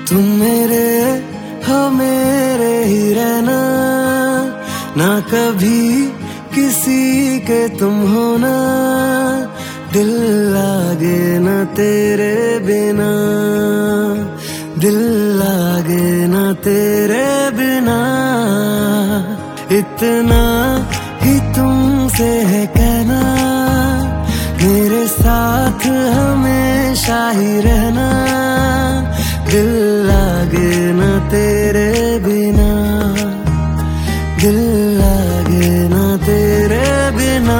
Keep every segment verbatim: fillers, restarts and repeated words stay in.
तुम मेरे हो मेरे ही रहना, ना कभी किसी के तुम होना, दिल लागे न तेरे बिना, दिल लागे न तेरे बिना। इतना ही तुमसे है कहना, मेरे साथ हमेशा ही रहना, दिल लागे न तेरे बिना, दिल लागे न तेरे बिना।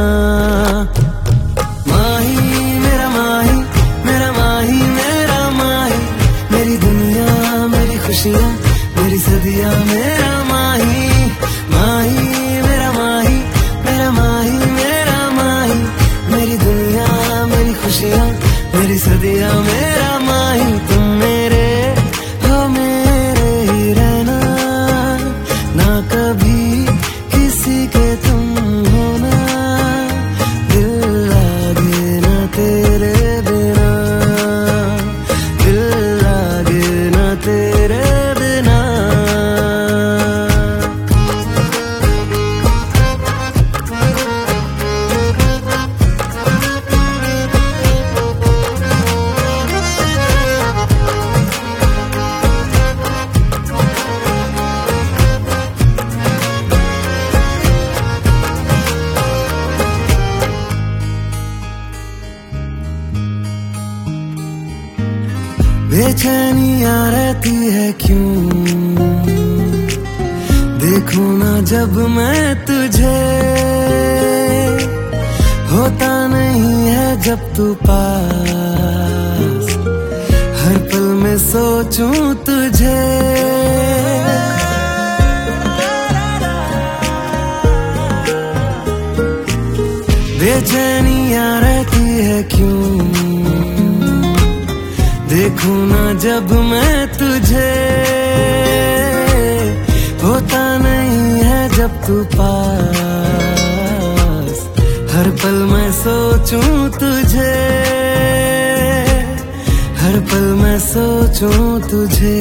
माही मेरा माही, मेरा माही मेरा माही, मेरी दुनिया मेरी खुशियाँ मेरी सदियाँ मेरा माही। माही मेरा माही, मेरा माही मेरा माही, मेरी दुनिया मेरी खुशियाँ मेरी सदियाँ मेरा माही। तुम मेरे हो मेरे ही रहना, ना कभी किसी के तुम होना, दिल लागे न तेरे बिना, दिल लागे न तेरे बिना। बेचैनियां रहती है क्यों, देखूं ना जब मैं तुझे, होता नहीं है जब तू पास, हर पल में सोचूं तुझे। बेचैनियां रहती है क्यों, देखूं ना जब मैं तुझे, होता नहीं है जब तू पास, हर पल मैं सोचूं तुझे, हर पल मैं सोचूं तुझे।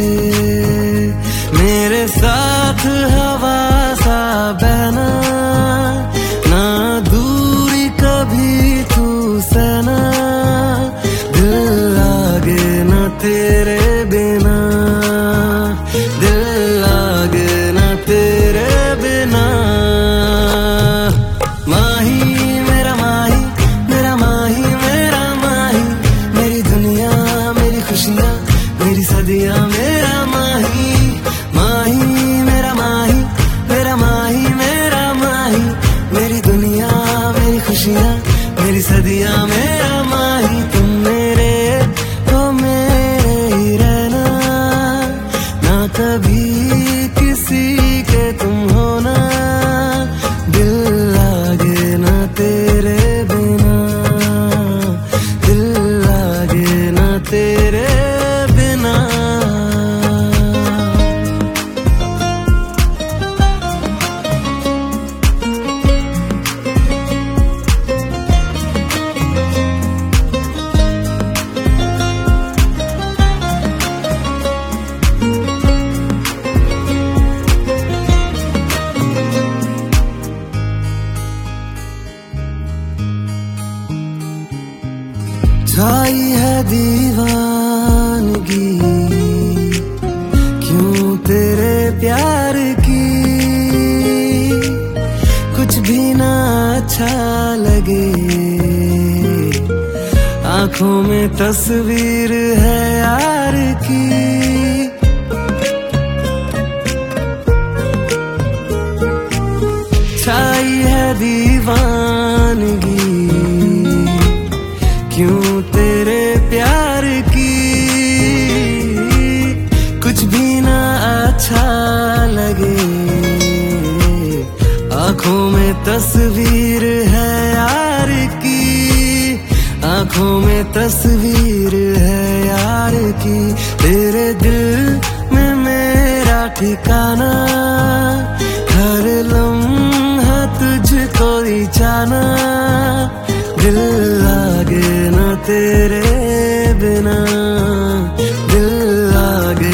मेरे साथ हवा सा बहना, ना दूरी कभी तू सहना, दिल लागे न तेरे बिना, दिल लागे न तेरे बिना। माही मेरा माही, मेरा माही मेरा माही, मेरी दुनिया मेरी खुशियाँ मेरी सदियाँ मेरा माही। माही मेरा माही, मेरा माही मेरा माही, मेरी दुनिया मेरी खुशियाँ मेरी सदियाँ मेरा माही। तुम मेरे हो मेरे ही रहना, ना कभी किसी के तुम होना, दिल लागे न तेरे बिना, दिल लागे न तेरे बिना। छाई है दीवानगी क्यों तेरे प्यार की, कुछ भी ना अच्छा लगे, आंखों में तस्वीर है यार की। छाई है दीवानगी क्यों तेरे प्यार की, कुछ भी ना अच्छा लगे, आंखों में तस्वीर है यार की, आंखों में तस्वीर है यार की। तेरे दिल में मेरा ठिकाना, हर लम्हा तुझको ही जाना, दिल लागे न तेरे बिना, दिल लागे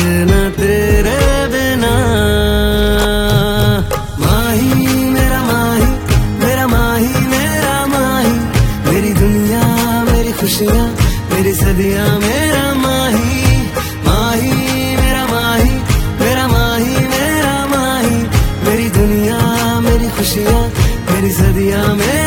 खुशियाँ, मेरी सदियाँ में